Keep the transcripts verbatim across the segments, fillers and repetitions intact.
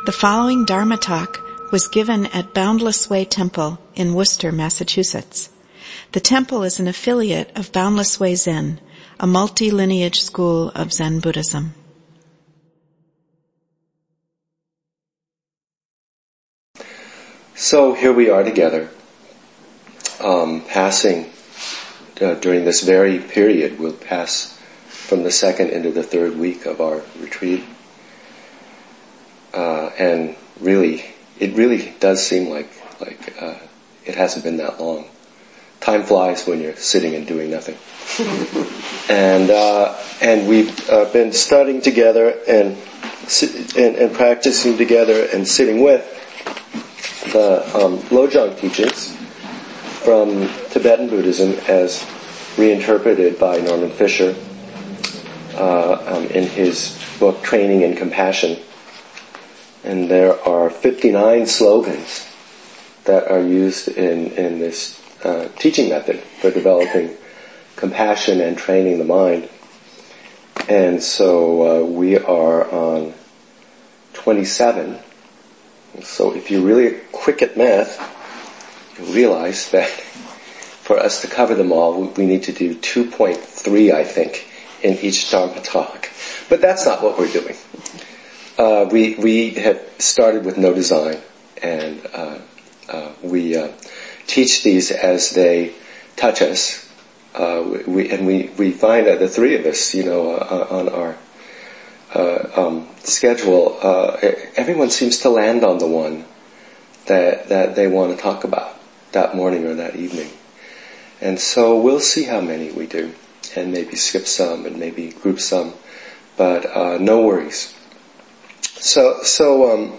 The following Dharma talk was given at Boundless Way Temple in Worcester, Massachusetts. The temple is an affiliate of Boundless Way Zen, a multi-lineage school of Zen Buddhism. So here we are together, um, passing uh, during this very period. We'll pass from the second into the third week of our retreat. Uh, and really, it really does seem like like uh, it hasn't been that long. Time flies when you're sitting and doing nothing. and uh, and we've uh, been studying together and, and and practicing together and sitting with the um, Lojong teachings from Tibetan Buddhism as reinterpreted by Norman Fischer uh, um, in his book Training in Compassion. And there are fifty-nine slogans that are used in, in this uh, teaching method for developing compassion and training the mind. And so uh, we are on twenty-seven. So if you're really quick at math, you realize that for us to cover them all, we need to do two point three, I think, in each Dharma talk. But that's not what we're doing. Uh, we we have started with no design, and uh, uh, we uh, teach these as they touch us. Uh, we and we, we find that the three of us, you know, uh, on our uh, um, schedule, uh, everyone seems to land on the one that that they want to talk about that morning or that evening. And so we'll see how many we do, and maybe skip some, and maybe group some, but uh, no worries. So, so, um,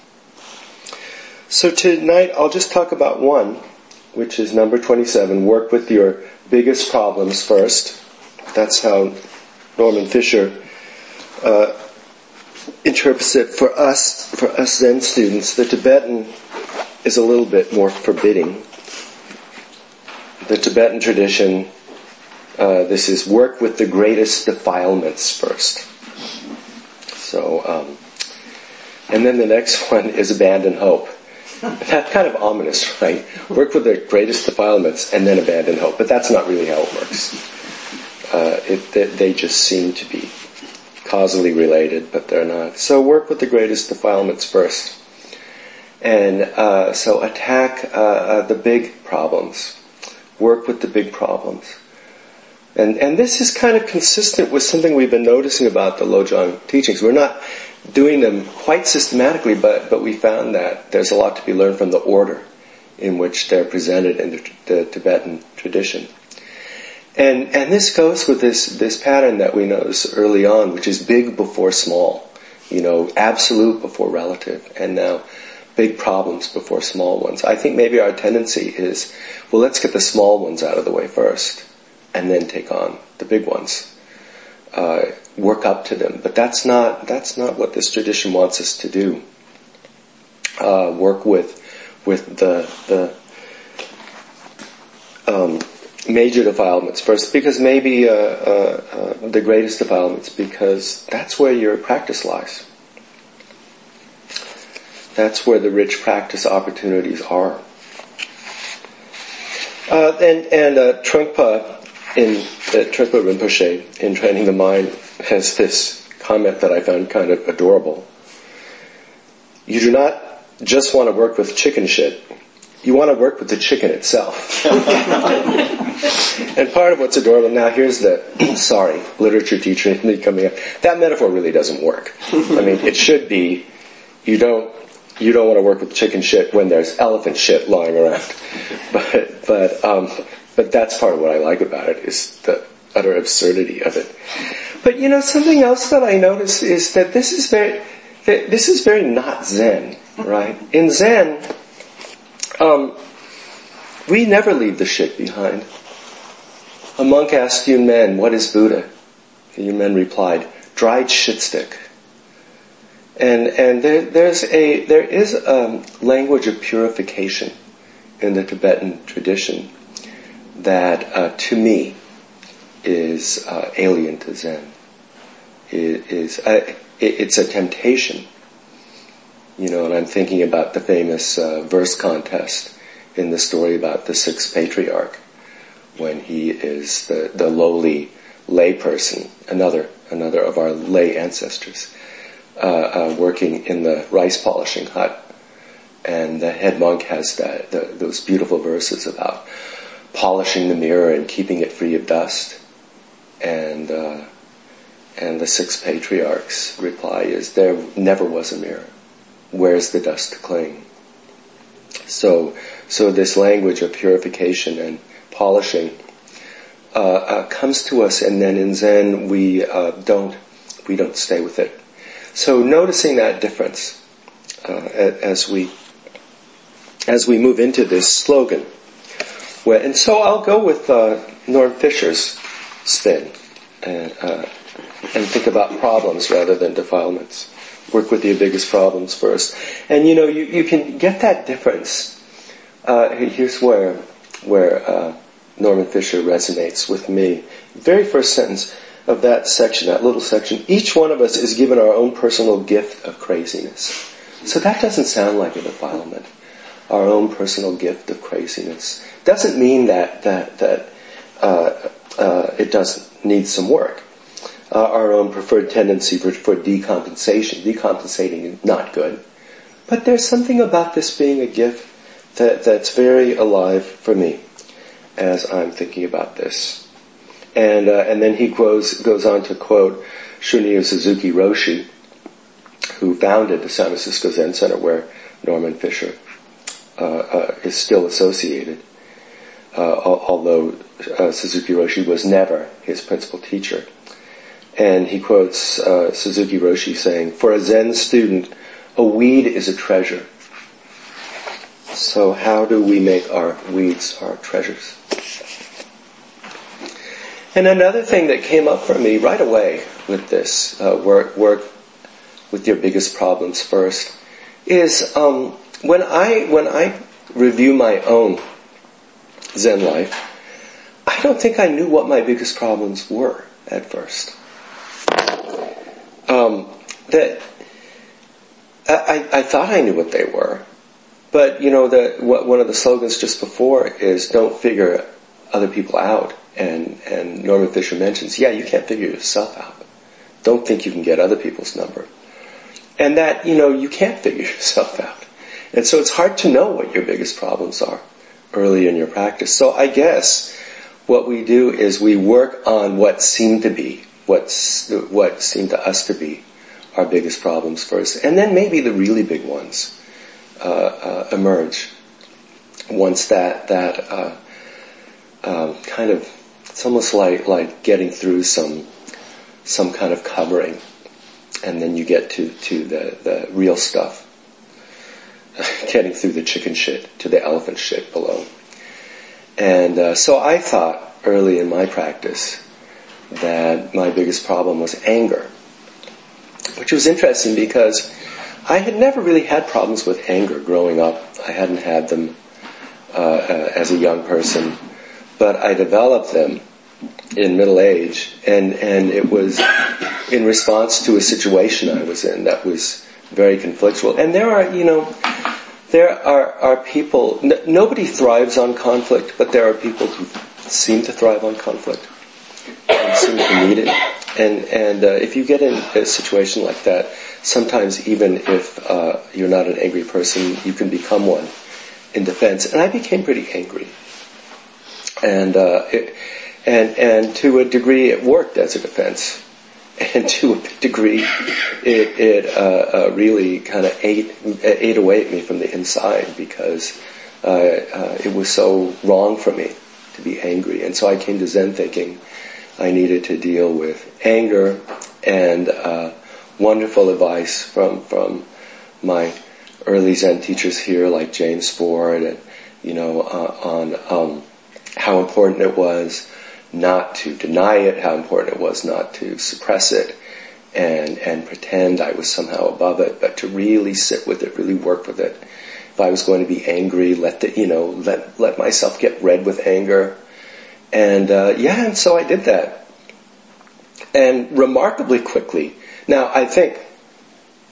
so tonight I'll just talk about one, which is number twenty-seven. Work with your biggest problems first. That's how Norman Fischer uh, interprets it for us. For us Zen students, the Tibetan is a little bit more forbidding. The Tibetan tradition, uh, this is work with the greatest defilements first. So. Um, And then the next one is abandon hope. That's kind of ominous, right? Work with the greatest defilements and then abandon hope. But that's not really how it works. Uh, it, they, they just seem to be causally related, but they're not. So work with the greatest defilements first. And uh, so attack uh, uh, the big problems. Work with the big problems. And, and this is kind of consistent with something we've been noticing about the Lojong teachings. We're not doing them quite systematically, but, but we found that there's a lot to be learned from the order in which they're presented in the, the Tibetan tradition. And, and this goes with this, this pattern that we notice early on, which is big before small. You know, absolute before relative, and now big problems before small ones. I think maybe our tendency is, well, let's get the small ones out of the way first, and then take on the big ones. Uh, work up to them, but that's not that's not what this tradition wants us to do. Uh, work with with the the um, major defilements first, because maybe uh, uh, uh, the greatest defilements, because that's where your practice lies. That's where the rich practice opportunities are. Uh, and and uh, Trungpa in uh, Trungpa Rinpoche in Training the Mind has this comment that I found kind of adorable. You do not just want to work with chicken shit. You want to work with the chicken itself. And part of what's adorable, now here's the, sorry, literature teacher in me coming up. That metaphor really doesn't work. I mean, it should be, you don't, you don't want to work with chicken shit when there's elephant shit lying around. But, but, um, but that's part of what I like about it, is the utter absurdity of it. But you know, something else that I notice is that this is very, this is very not Zen, right? In Zen, um, we never leave the shit behind. A monk asked Yun Men, "What is Buddha?" Yun Men replied, "Dried shit stick." And and there, there's a there is a language of purification in the Tibetan tradition that, uh, to me, is uh, alien to Zen. It is uh, it, it's a temptation You know, and I'm thinking about the famous uh, verse contest in the story about the sixth patriarch, when he is the, the lowly lay person, another another of our lay ancestors, uh, uh, working in the rice polishing hut, and the head monk has that the, those beautiful verses about polishing the mirror and keeping it free of dust, and uh, and the six patriarchs' reply is, there never was a mirror. Where's the dust to cling? So, so this language of purification and polishing uh, uh, comes to us, and then in Zen we uh, don't we don't stay with it. So noticing that difference uh, as we as we move into this slogan, well, and so I'll go with uh, Norm Fisher's spin and uh, and think about problems rather than defilements. Work with your biggest problems first. And you know, you, you can get that difference. Uh, here's where where uh, Norman Fisher resonates with me. The very first sentence of that section, that little section, each one of us is given our own personal gift of craziness. So that doesn't sound like a defilement. Our own personal gift of craziness. Doesn't mean that, that, that uh, uh, it doesn't need some work. Uh, our own preferred tendency for, for decompensation. Decompensating is not good. But there's something about this being a gift that, that's very alive for me as I'm thinking about this. And uh, and then he goes, goes on to quote Shunryu Suzuki Roshi, who founded the San Francisco Zen Center, where Norman Fisher uh, uh, is still associated, uh, although uh, Suzuki Roshi was never his principal teacher. And he quotes uh, Suzuki Roshi saying, "For a Zen student, a weed is a treasure." So how do we make our weeds our treasures? And another thing that came up for me right away with this uh, work, work with your biggest problems first, is um, when I when I review my own Zen life, I don't think I knew what my biggest problems were at first. Um, that I, I thought I knew what they were, but you know, the what, one of the slogans just before is "Don't figure other people out." And and Norman Fisher mentions, yeah, you can't figure yourself out. Don't think you can get other people's number. And that, you know, you can't figure yourself out. And so it's hard to know what your biggest problems are early in your practice. So I guess what we do is we work on what seem to be, what's, what seem to us to be our biggest problems first. And then maybe the really big ones uh, uh, emerge once that, that uh, um, kind of, it's almost like, like getting through some some kind of covering, and then you get to, to the, the real stuff. Getting through the chicken shit to the elephant shit below. And uh, so I thought early in my practice that my biggest problem was anger, which was interesting because I had never really had problems with anger growing up. I hadn't had them uh, uh, as a young person. But I developed them in middle age, and, and it was in response to a situation I was in that was very conflictual. And there are, you know, there are, are people, n- nobody thrives on conflict, but there are people who seem to thrive on conflict and seem to need it. And, and uh, if you get in a situation like that, sometimes even if uh, you're not an angry person, you can become one in defense. And I became pretty angry. And, uh, it, and, and to a degree it worked as a defense. And to a degree it, it, uh, uh really kind of ate, ate away at me from the inside because, uh, uh, it was so wrong for me to be angry. And so I came to Zen thinking I needed to deal with anger, and, uh, wonderful advice from, from my early Zen teachers here like James Ford, and, you know, uh, on, um, how important it was not to deny it, how important it was not to suppress it and and pretend I was somehow above it, but to really sit with it, really work with it. If I was going to be angry, let the, you know, let let myself get red with anger. And uh, yeah, and so I did that. And remarkably quickly. Now, I think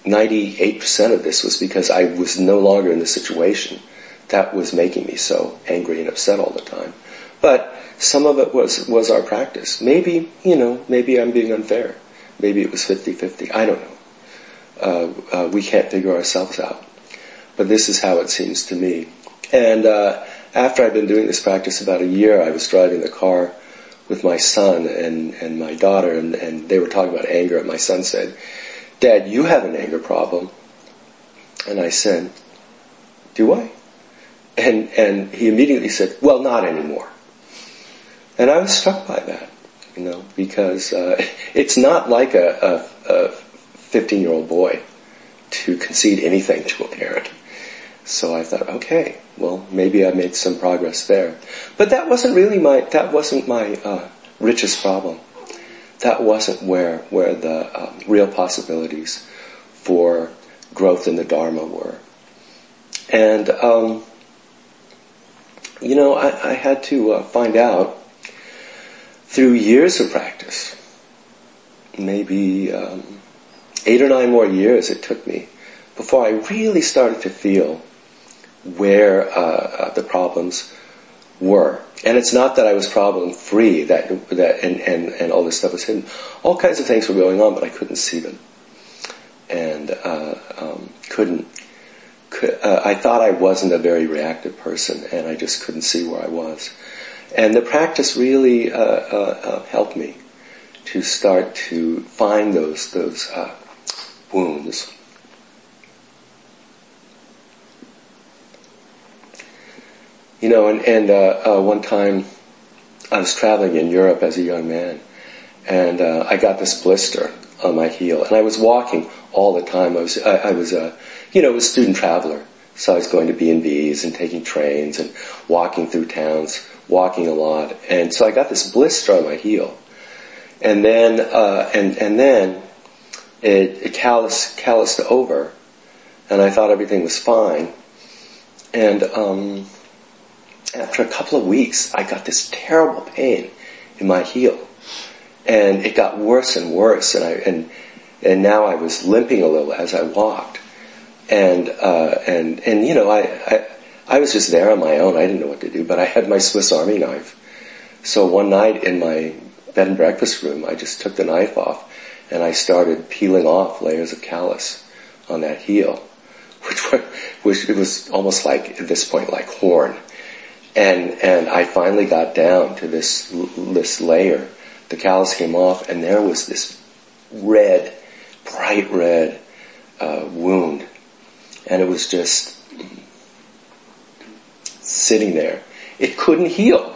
ninety-eight percent of this was because I was no longer in the situation that was making me so angry and upset all the time. But some of it was, was our practice. Maybe, you know, maybe I'm being unfair. Maybe it was fifty-fifty. I don't know. Uh, uh, we can't figure ourselves out. But this is how it seems to me. And uh, after I'd been doing this practice about a year, I was driving the car with my son and, and my daughter, and, and they were talking about anger, and my son said, "Dad, you have an anger problem." And I said, "Do I?" And and he immediately said, "Well, not anymore." And I was struck by that, you know, because uh, it's not like a, a, a fifteen-year-old boy to concede anything to a parent. So I thought, okay, well, maybe I made some progress there. But that wasn't really my, that wasn't my uh, richest problem. That wasn't where, where the um, real possibilities for growth in the Dharma were. And, um, you know, I, I had to uh, find out through years of practice, maybe um, eight or nine more years it took me before I really started to feel where uh, uh, the problems were. And it's not that I was problem free, that that and, and, and all this stuff was hidden. All kinds of things were going on, but I couldn't see them, and uh, um, couldn't. Could, uh, I thought I wasn't a very reactive person, and I just couldn't see where I was. And the practice really uh, uh, uh, helped me to start to find those those uh, wounds. You know, and, and uh, uh, one time I was traveling in Europe as a young man, and uh, I got this blister on my heel, and I was walking all the time. I was, I, I was a, you know, a student traveler, so I was going to B and B's and taking trains and walking through towns, walking a lot, and so I got this blister on my heel, and then uh, and and then it, it calloused, calloused over, and I thought everything was fine, and um. After a couple of weeks, I got this terrible pain in my heel, and it got worse and worse, and I and and now I was limping a little as I walked, and uh, and and you know I, I I was just there on my own. I didn't know what to do, but I had my Swiss Army knife. So one night in my bed and breakfast room, I just took the knife off, and I started peeling off layers of callus on that heel, which were, which it was almost like at this point like horn. And and I finally got down to this this layer. The callus came off, and there was this red, bright red uh, wound, and it was just sitting there. It couldn't heal.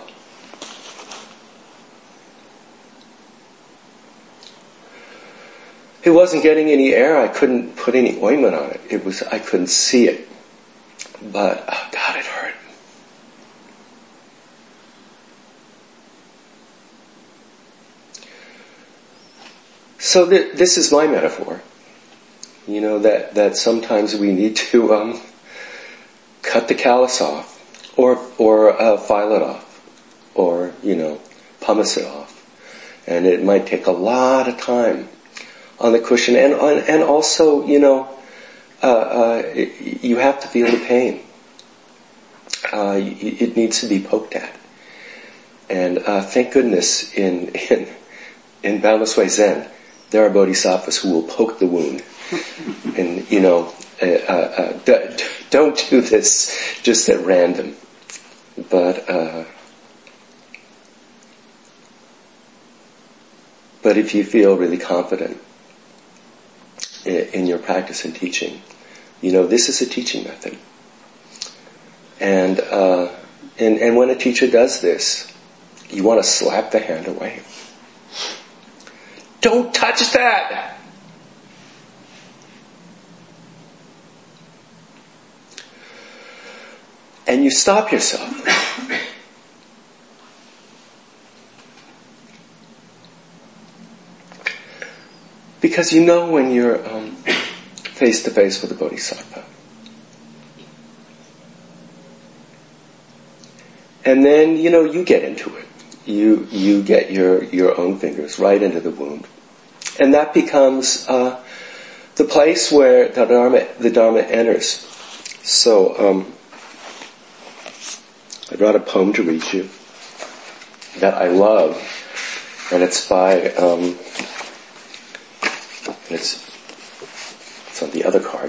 It wasn't getting any air. I couldn't put any ointment on it. It was I couldn't see it, but oh God, it hurt. So th- this is my metaphor, you know, that, that sometimes we need to um, cut the callus off, or or uh, file it off, or, you know, pumice it off. And it might take a lot of time on the cushion, and and also, you know, uh, uh, it, you have to feel the pain. Uh, it, it needs to be poked at. And uh, thank goodness in in in Boundless Way Zen, there are bodhisattvas who will poke the wound. And, you know, uh, uh, uh, don't do this just at random. But, uh, but if you feel really confident in, in your practice and teaching, you know, this is a teaching method. And, uh, and, and when a teacher does this, you want to slap the hand away. Don't touch that! And you stop yourself. Because you know when you're um, face to face with a bodhisattva. And then, you know, you get into it. You you get your, your own fingers right into the wound. And that becomes uh, the place where the Dharma, the Dharma enters. So, um, I brought a poem to read you that I love, and it's by, um, it's, it's on the other card.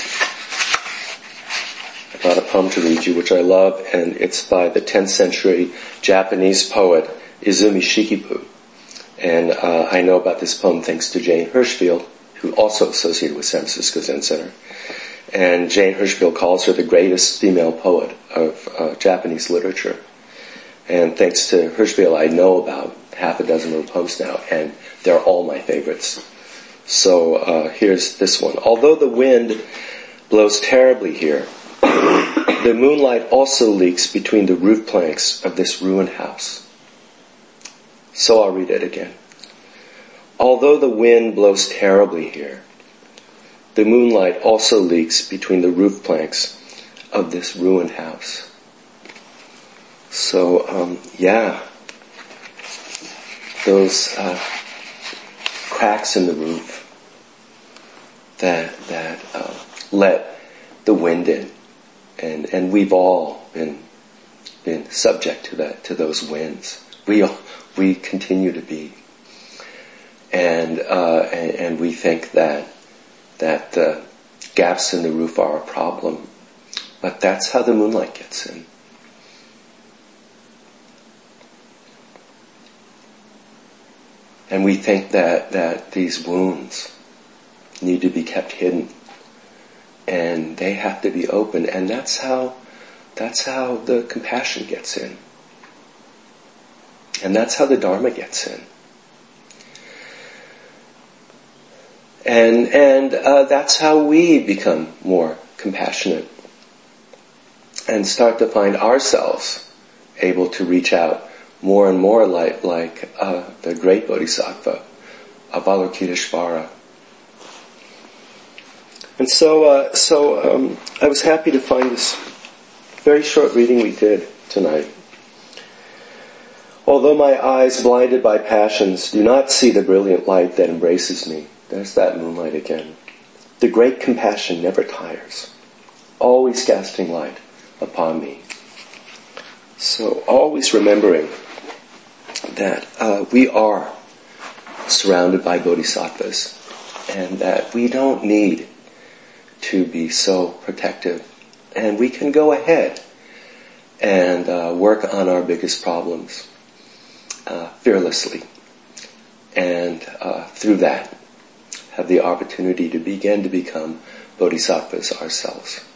I brought a poem to read you which I love, and it's by the tenth century Japanese poet Izumi Shikibu. And uh, I know about this poem thanks to Jane Hirschfield, who also associated with San Francisco Zen Center. And Jane Hirschfield calls her the greatest female poet of uh, Japanese literature. And thanks to Hirschfield, I know about half a dozen of her poems now, and they're all my favorites. So uh, here's this one. Although the wind blows terribly here, the moonlight also leaks between the roof planks of this ruined house. So I'll read it again. Although the wind blows terribly here, the moonlight also leaks between the roof planks of this ruined house. So, um, yeah, those uh, cracks in the roof that that uh, let the wind in, and and we've all been been subject to that, to those winds. We all, we continue to be, and uh, and, and we think that that uh, gaps in the roof are a problem, but that's how the moonlight gets in. And we think that that these wounds need to be kept hidden, and they have to be open, and that's how that's how the compassion gets in. And that's how the Dharma gets in. And and uh, that's how we become more compassionate and start to find ourselves able to reach out more and more like like uh, the great Bodhisattva, Avalokiteshvara. And so uh, so um, I was happy to find this very short reading we did tonight. Although my eyes, blinded by passions, do not see the brilliant light that embraces me, there's that moonlight again. The great compassion never tires, always casting light upon me. So always remembering that uh, we are surrounded by bodhisattvas, and that we don't need to be so protective, and we can go ahead and uh, work on our biggest problems uh, fearlessly, and uh, through that have the opportunity to begin to become bodhisattvas ourselves.